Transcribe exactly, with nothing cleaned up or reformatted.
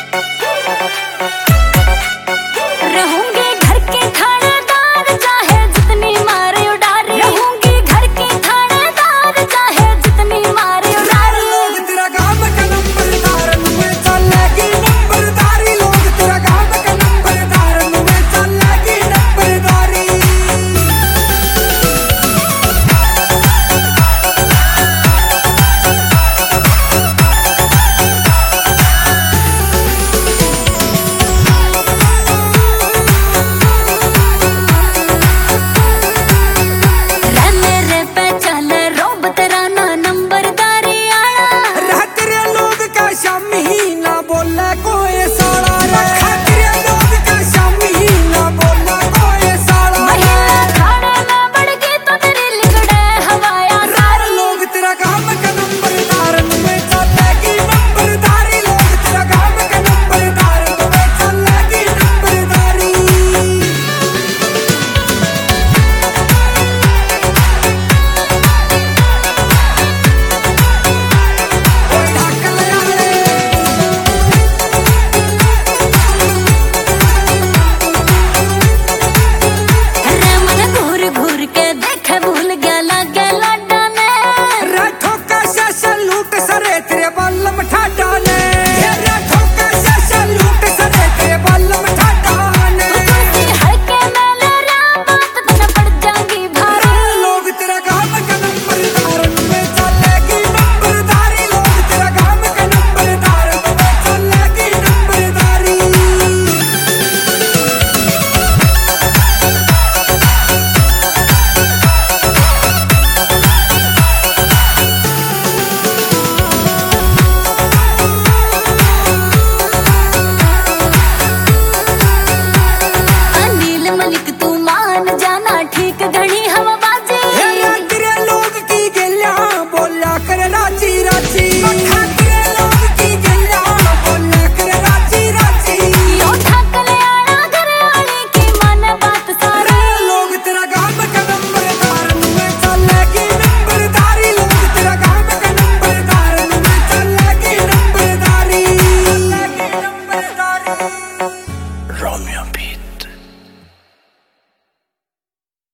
रहूंगी घर के थानेदार चाहे जितनी मारे उडारी, रहूंगी घर के थानेदार चाहे जितनी मारे उडारी। लोग तेरा गांव का नंबरदार नुए चलेगी नंबरदारी, लोग तेरा गांव का नंबरदार नुए चलेगी नंबरदारी। नंबरदारी आया रह तेरे लोग का शामी ना बोले को